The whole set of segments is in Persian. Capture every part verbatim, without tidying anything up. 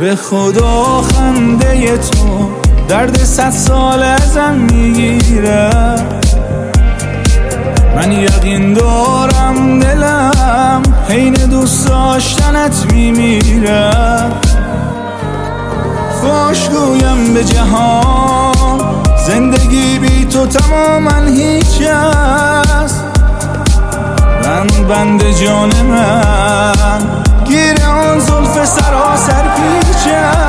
به خدا خنده تو درد صد سال ازم میگیره. من یقین دارم دلم حین دوست داشتنت میمیره. خوشگویم به جهان زندگی بی تو تماما هیچ است. من بند جان من گیر آن زلف سراسر پیچ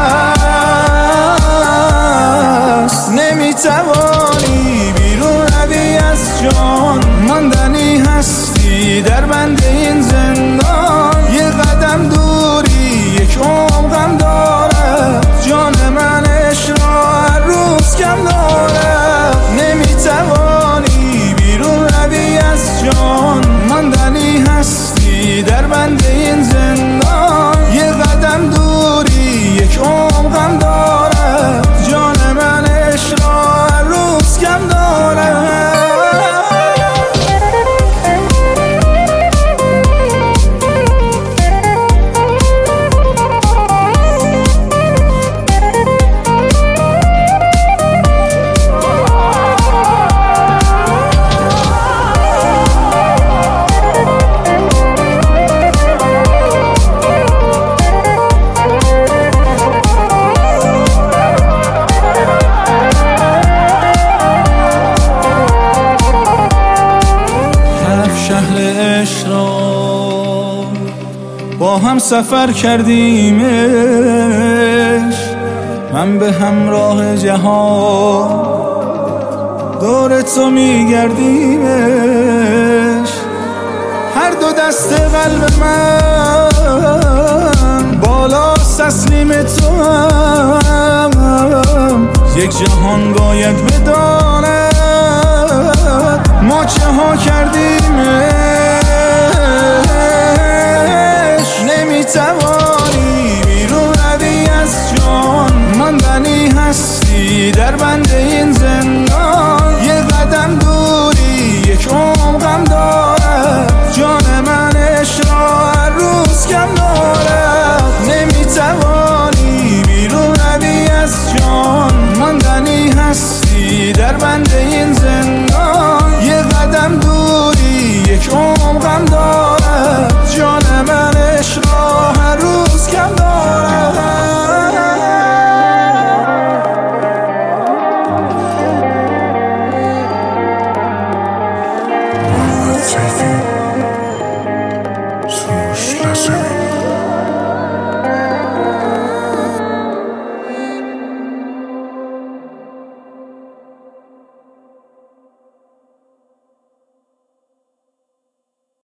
است. نمیتوانی بیرون روی از جان، ماندنی هستی در بند این زندان. یه قدم دوری یک عمر غم داره، جان من عشق را هر روز کم داره. نمیتوانی بیرون روی از جان، ماندنی هستی در بند این زندان. یه قدم دوری یک عمر غم داره، جان من عشق را هر روز کم داره. با هم سفر کردیمش، من به همراه جهان دور تو میگردیمش. هر دو دست قلب من بالا تسلیم تو هم. یک جهان باید بداند ما چه ها کردیمش. نمیتوان